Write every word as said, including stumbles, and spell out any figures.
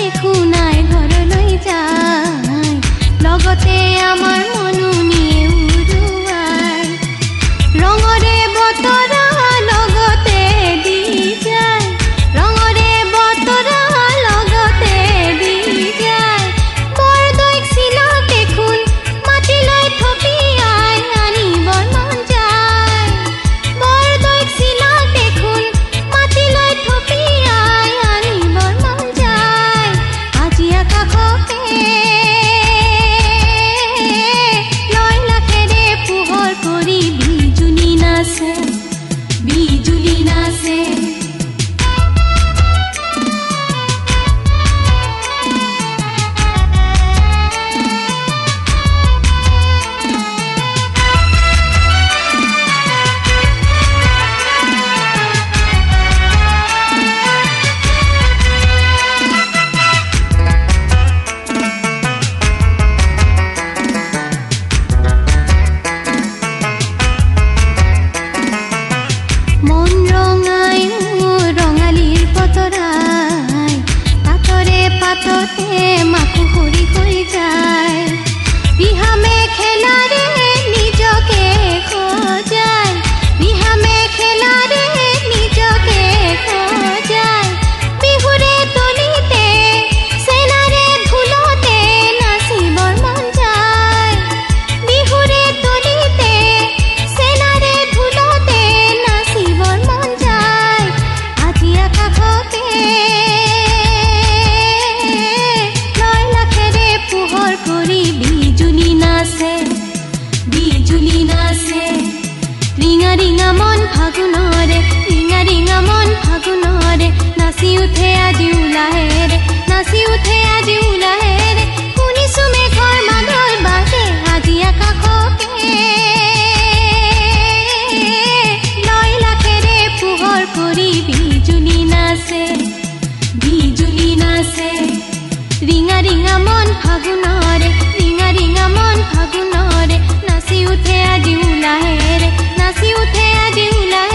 দেখো নাই ঘৰলৈ যায় লগতে আমাৰ মনো নিয়ে উৰুৱাই ৰঙৰে বতৰা লগতে দি যায় ৰঙৰে বতৰা লগতে দি যায় বৰদৈক চিলাক দেখোন মাটিলৈ থপিয়াই আনিবৰ মন যায় বৰদৈক চিলাক দেখোন মাটিলৈ থপিয়াই আনিবৰ মন যায় আজি আকাশতে লয় লাখেৰে পোহৰ কৰি বিজুলী নাচে বিজুলী নাচে মন ৰঙাই ৰঙালীৰ পতৰাই পাতৰে পাততে মাকো সৰি সৰি যায় বিহা মেখেলাৰে নিজকে সজায় বিহা মেখেলাৰে নিজকে সজায় বিহুৰে তলিতে চেনাৰে ঢোলতে নাচিবৰ মন যায় বিহুৰে তলিতে চেনাৰে ঢোলতে নাচিবৰ মন যায় আজি আকাশতে লয় লাখেৰে পোহৰ কৰি বিজুলী নাচে বিজুলী নাচে ৰিঙা ৰিঙা মন ফাগুনৰে ৰিঙা ৰিঙা মন ফাগুনৰে নাচি উঠে আজি ওলাহেৰে নাচি উঠে আজি ওলাহেৰে শুনিছো মেঘৰ মাদল বাজে আজি আকাশতে লয় লাখেৰে পোহৰ কৰি বিজুলী নাচে বিজুলী নাচে ৰিঙা ৰিঙা মন ফাগুনৰে ৰিঙা ৰিঙা মন ফাগুনৰে নাচি উঠে আজি ওলাহেৰে নাচি উঠে আজি ওলাহেৰে